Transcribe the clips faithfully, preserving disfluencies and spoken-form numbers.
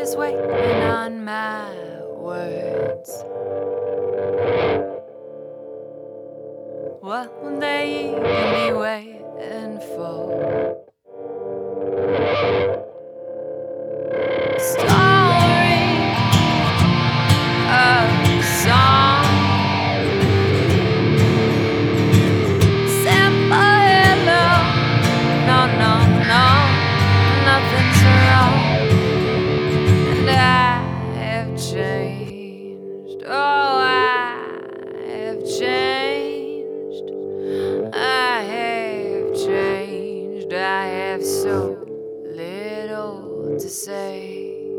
just waiting on my words. What will they even be waiting for? Story of song, simple hello. No, no, no, nothing's wrong. And I have changed. Oh, I have changed. I have changed. I have so little to say.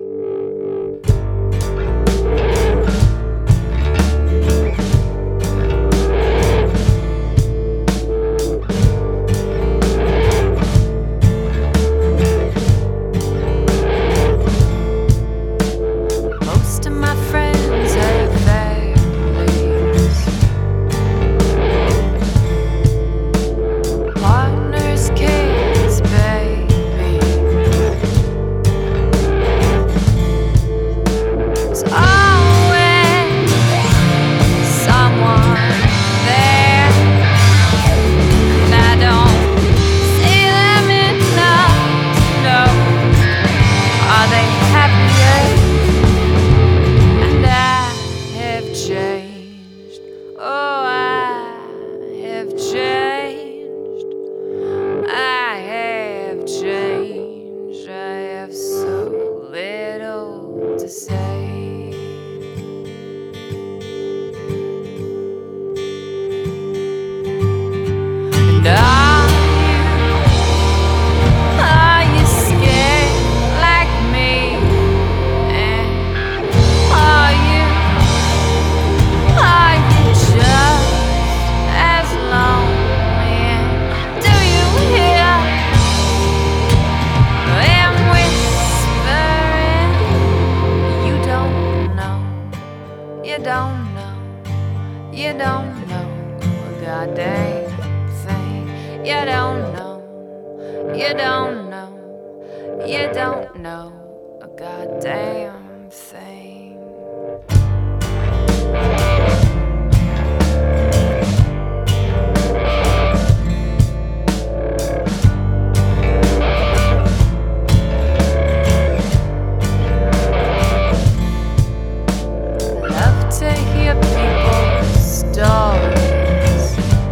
Most of my friends have families, partners, kids, baby. There's always someone there, and I don't see them enough to know, are they happier? And I have changed. Oh, I have changed. I have changed. I have so little to say. And are you, are you scared like me? And are you, are you just as lonely? And do you hear them whispering? You don't know, you don't know, you don't know a goddamn thing. You don't know, you don't know, you don't know a goddamn thing. I love to hear people's stories,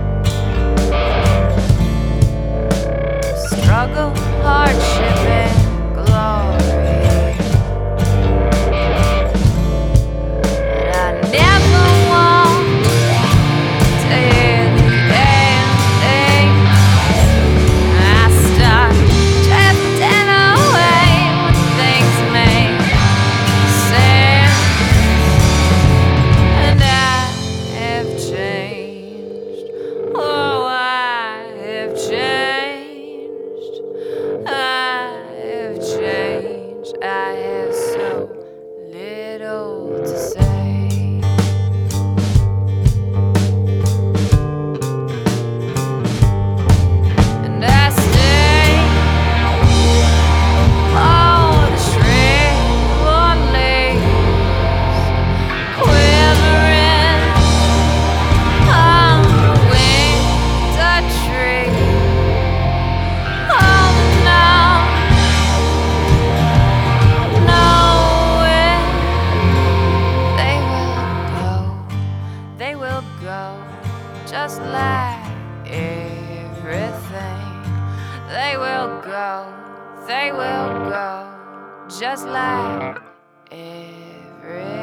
struggle, hardship, and glory. But I never want to hear the ending. I start drifting away when things make sense. And I have changed. Oh, I have changed. I have changed. I have so little to say. And I stay. Oh, the shriveled leaves quivering on the winter tree. Oh no, nowhere. They will go, they will go, just like everything. They will go, they will go, just like everything.